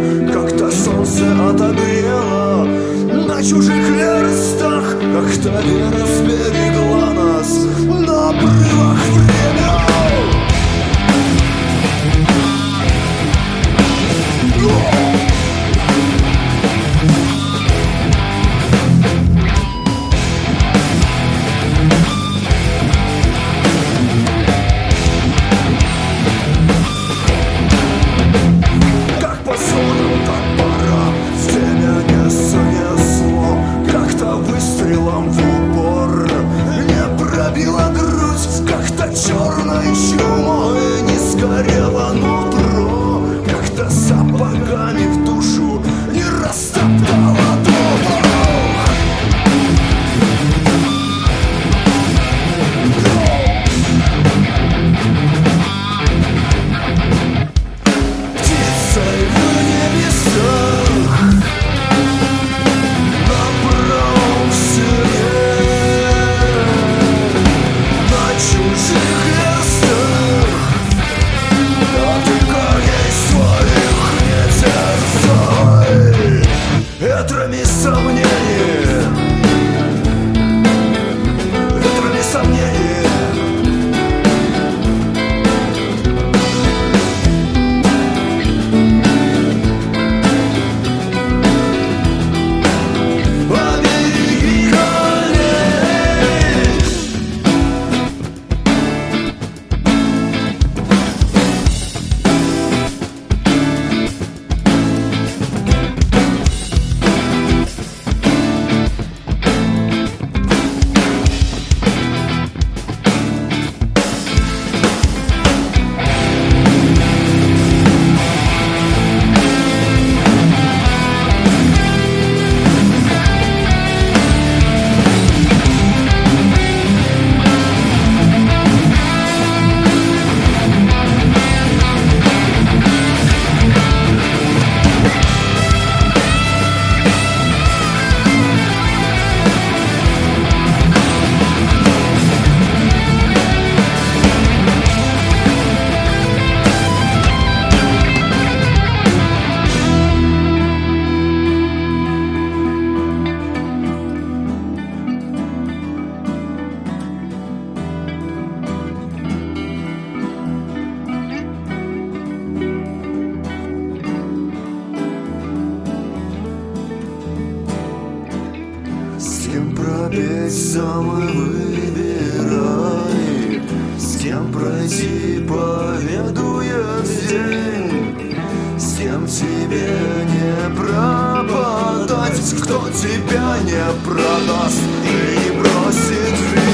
как-то солнце отогрело на чужих верстах, как-то вера сберегла нас на обрывах время. Как по зонам топора время не занесло, как-то выстрелом в упор не пробила грудь, как-то черной чумой не сгорело нутро, как-то сапогами в душу не растоптала дух. Птицей в небесах, на бронзове, на чужих верстах, а ты коней своих не терзай ветрами сомнений, ветрами сомнений. Побеги коней. С кем пропеть самый выбирай, с кем пройти поведует день, с кем тебе не пропадать, кто тебя не продаст и не бросит в